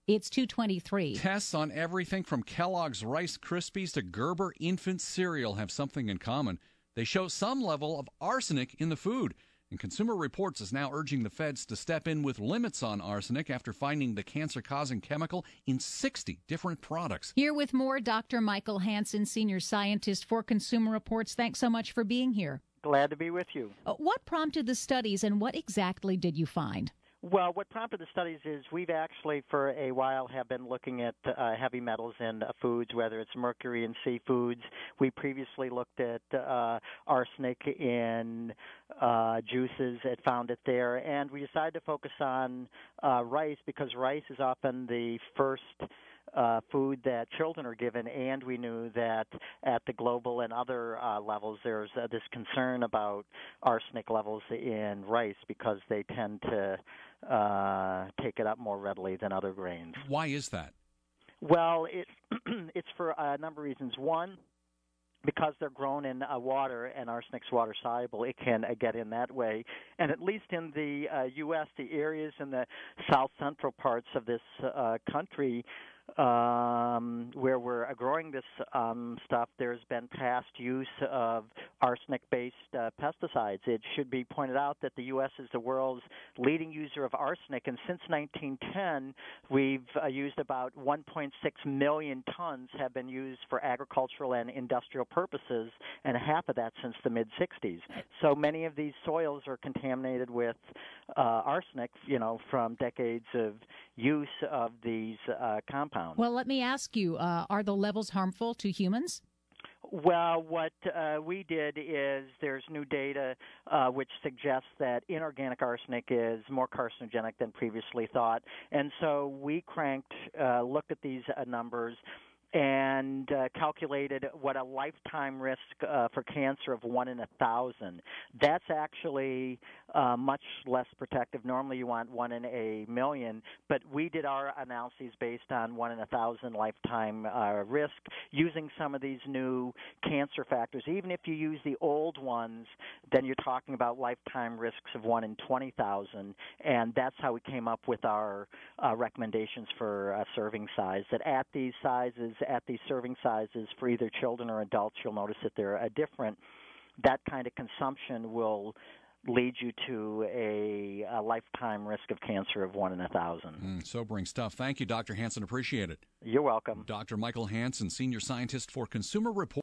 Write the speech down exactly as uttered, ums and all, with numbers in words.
It's two twenty-three. Tests on everything from Kellogg's Rice Krispies to Gerber infant cereal have something in common. They show some level of arsenic in the food. And Consumer Reports is now urging the feds to step in with limits on arsenic after finding the cancer-causing chemical in sixty different products. Here with more, Doctor Michael Hansen, Senior Scientist for Consumer Reports. Thanks so much for being here. Glad to be with you. Uh, what prompted the studies and what exactly did you find? Well, what prompted the studies is we've actually for a while have been looking at uh, heavy metals in uh, foods, whether it's mercury in seafoods. We previously looked at uh, arsenic in uh, juices, it found it there, and we decided to focus on uh, rice because rice is often the first Uh, food that children are given, and we knew that at the global and other uh, levels there's uh, this concern about arsenic levels in rice because they tend to uh, take it up more readily than other grains. Why is that? Well, it, it's for a number of reasons. One, because they're grown in uh, water and arsenic's water soluble, it can uh, get in that way. And at least in the uh, U S, the areas in the south central parts of this uh, country um, where we're growing this um, stuff, there's been past use of arsenic-based uh, pesticides. It should be pointed out that the U S is the world's leading user of arsenic, and since nineteen ten, we've uh, used about one point six million tons have been used for agricultural and industrial purposes, and half of that since the mid-sixties. So many of these soils are contaminated with uh, arsenic, you know, from decades of use of these uh, compounds. Well, let me ask you, uh, are the levels harmful to humans? Well, what uh, we did is there's new data uh, which suggests that inorganic arsenic is more carcinogenic than previously thought. And so we cranked, uh, looked at these uh, numbers, and uh, calculated what a lifetime risk uh, for cancer of one in a thousand. That's actually uh, much less protective. Normally you want one in a million, but we did our analyses based on one in a thousand lifetime uh, risk using some of these new cancer factors. Even if you use the old ones, then you're talking about lifetime risks of one in twenty thousand, and that's how we came up with our uh, recommendations for uh, serving size, that at these sizes, at these serving sizes for either children or adults, you'll notice that they're uh, different. That kind of consumption will lead you to a, a lifetime risk of cancer of one in a thousand. Mm, sobering stuff. Thank you, Doctor Hansen. Appreciate it. You're welcome. Doctor Michael Hansen, Senior Scientist for Consumer Reports.